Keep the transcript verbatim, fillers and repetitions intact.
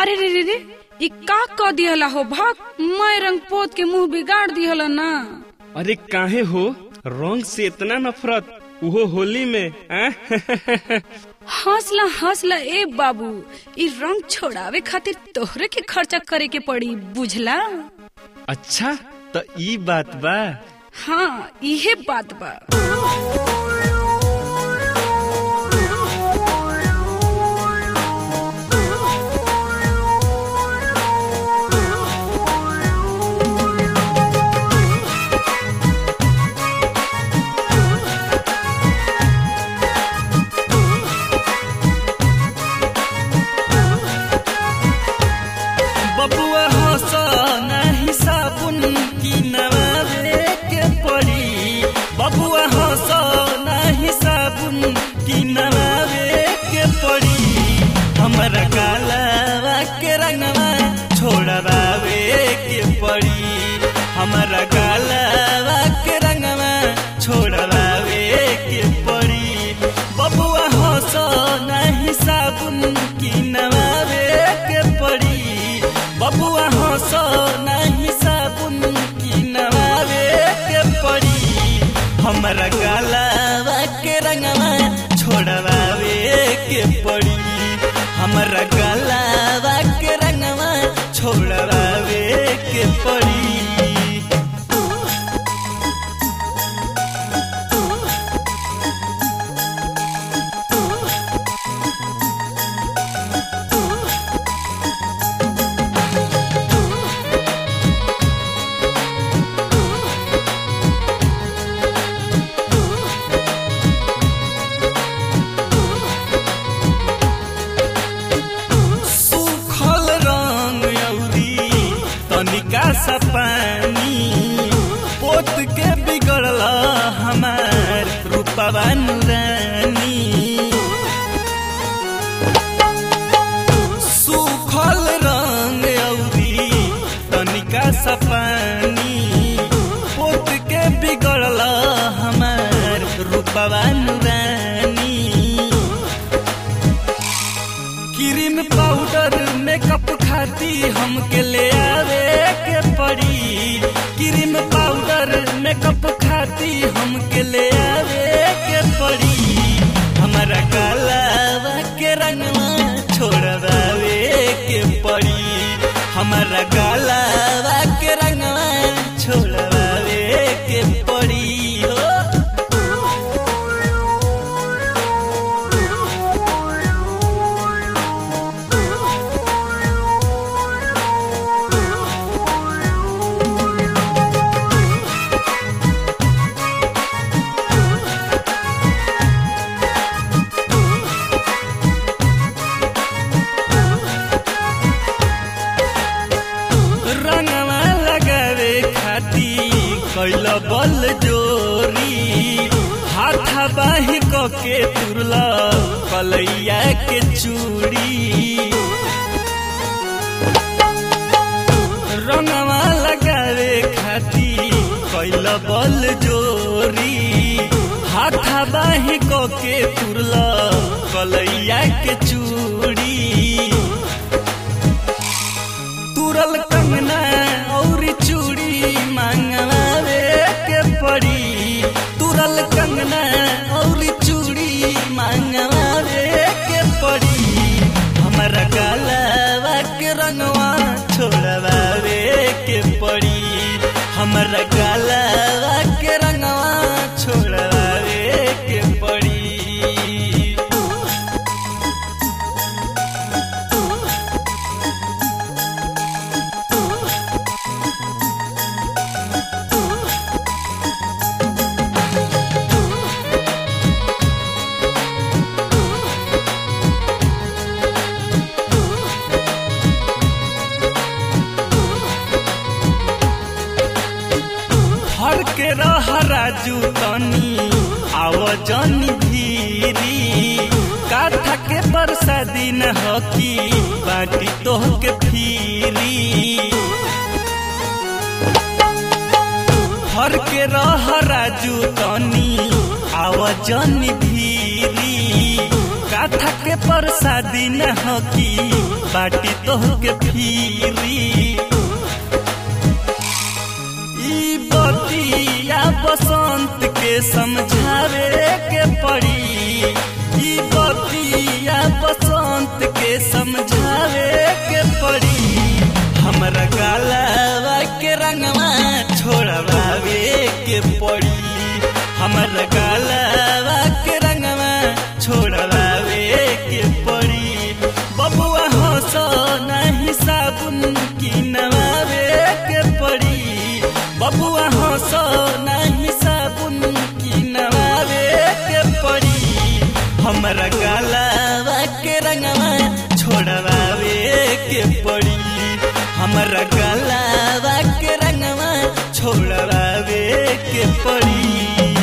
अरे रे रे रे इ का क दिहला हो भाग, मैं रंग पोत के मुंह बिगाड़ दिहला ना। अरे काहे हो, रंग से इतना नफरत, वो होली में? हंसला हंसला ए बाबू, इ रंग छोड़ावे खातिर तोहरे के खर्चा करे के पड़ी, बुझला? अच्छा तो ई बात बा? हाँ इहे बात बा। बबुआ हंसा नहीं साबुन की नवावे के पड़ी, बबुआ हंसा नहीं साबुन की नवावे के पड़ी। हमारा काला के रंगवा छोड़वावे के पड़ी, हमारा काला के रंगवा छोड़वावे के पड़ी। बबुआ हंसा नहीं साबुन की नवावे के पड़ी, बबुआ हंसो नहीं साबुन की नवावे के पड़ी। हमारा गालावा के रंगवा छोड़वावे के पड़ी, हमारा गालावा के रंगवा छोड़वावे के पड़ी। सा पानी पोत के बिगड़ला हमार रूपवा नुरानी, सूखल रंग औरी तनिका सा पानी पोत के बिगड़ला हमार रूपवा नुरानी। क्रीम पाउडर मेकअप खाती हमके ले आवे के पड़ी, क्रीम पाउडर मेकअप खाती हमके ले आवे के पड़ी। हमारा कालावा के रंगवा छोड़वावे के पड़ी, हमारा कालावा के रंगवा छोड़वावे के पड़ी। हो कैला बल जोरी हाथा बाही के तुरला कलैया के चूड़ी, रंगवा लगावे खाती कैला बल जोरी हाथा बाही के तुरला कलैया के चूड़ी। तुरल कंगना और चूड़ी मांगवावे के पड़ी, तुरल कंगना और चूड़ी मांगवावे के पड़ी। हमारा कालावा के रंगवा छोड़वावे के पड़ी, हमारा कालावा के रंगवा छोड़वावे के पड़ी। के रह राजू तनी आव जनी धीरी, काथा के बरसा दिन हकी बाटी तोह के फिरी। हर के रह राजू तनी आव जनी धीरी, काथा के बरसा दिन हकी बाटी तोहके फिरी ई बतिया बसंत के समझावे के पड़ी ई बतिया बसंत के समझावे के पड़ी हमरा गालवा के रंगवा छोड़वावे के पड़ी हमरा गालवा के रंगवा छोड़वावे के पड़ी बबुआ हंसो नहीं साबुन की नवावे के पड़ी बबुआ हंसो नहीं साबुन की नवावे के पड़ी हमरा गालवा के रंगवा छोड़वावे के पड़ी हमरा गालवा के रंगवा छोड़वावे के पड़ी।